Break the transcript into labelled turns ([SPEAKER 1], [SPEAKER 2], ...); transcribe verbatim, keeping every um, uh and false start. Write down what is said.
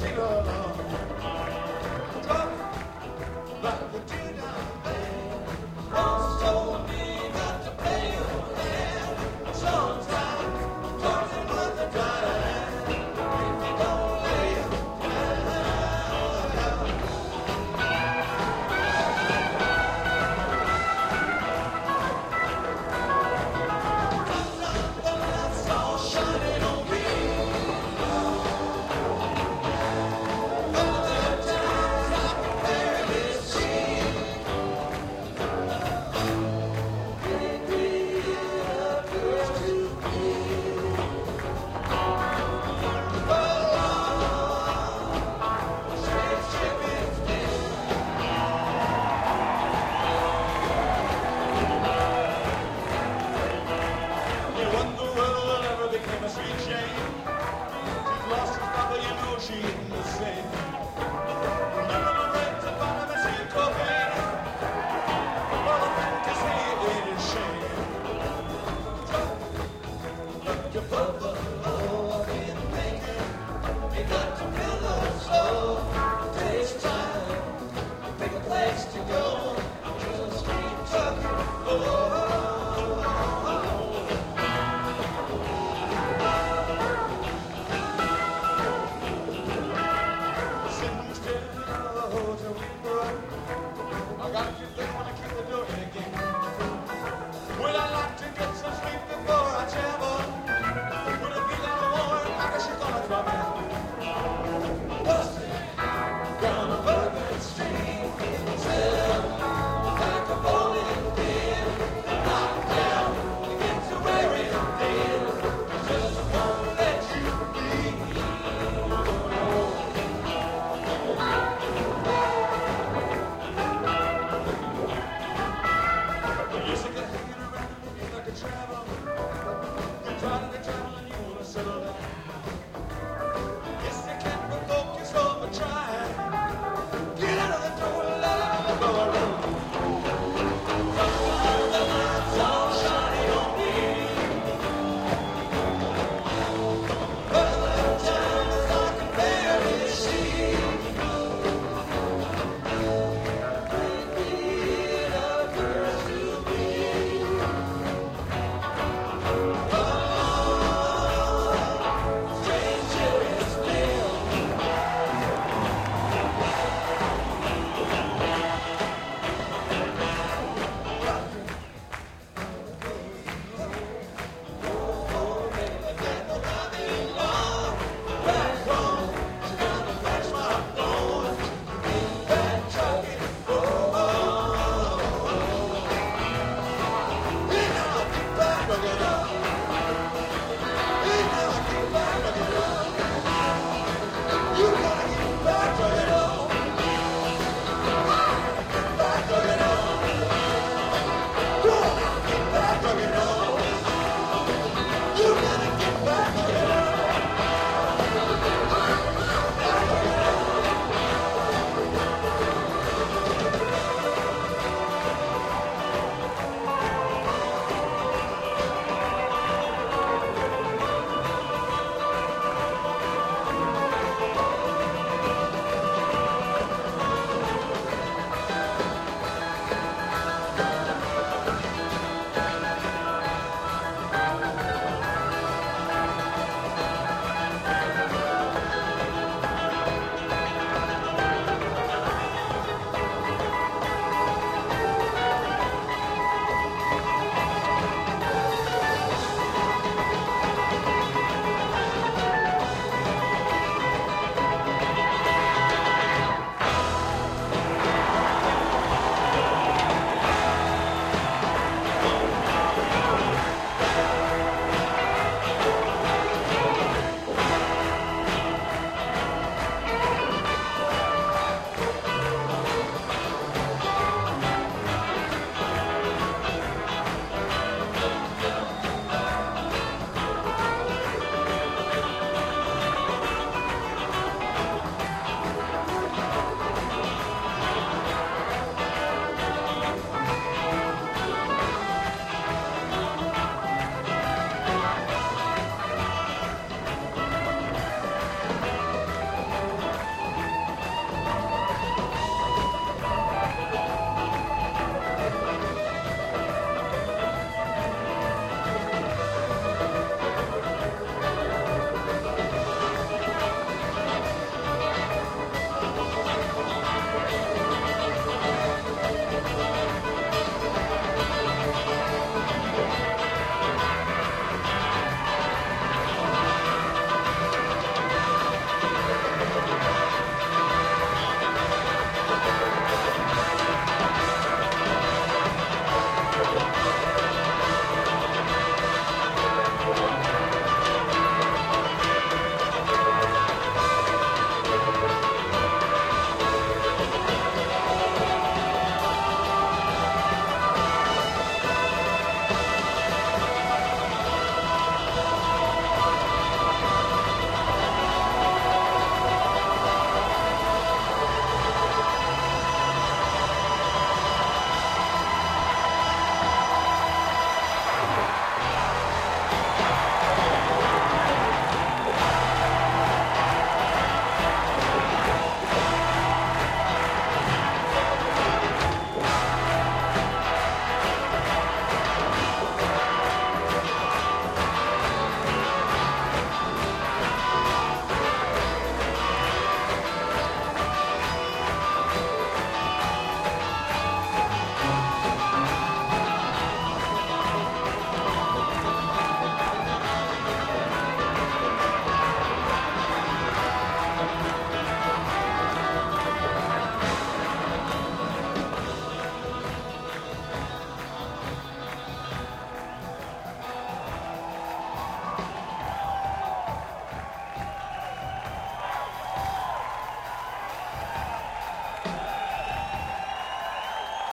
[SPEAKER 1] sing along. Drop like the dew down there. Once told me not to play your hand. Sometimes talking with the giant. If you don't lay it down. The lights all shining on me. Other times I can barely see. Baby, it appears to be. Oh, spaceship is dead. You wonder whether that ever became a sweet shame. She's lost her father, you know she ain't the same. Never been raped to bottom and see cocaine. Well, I think to say it ain't a shame. Like your brother, oh, I didn't make it. You got to feel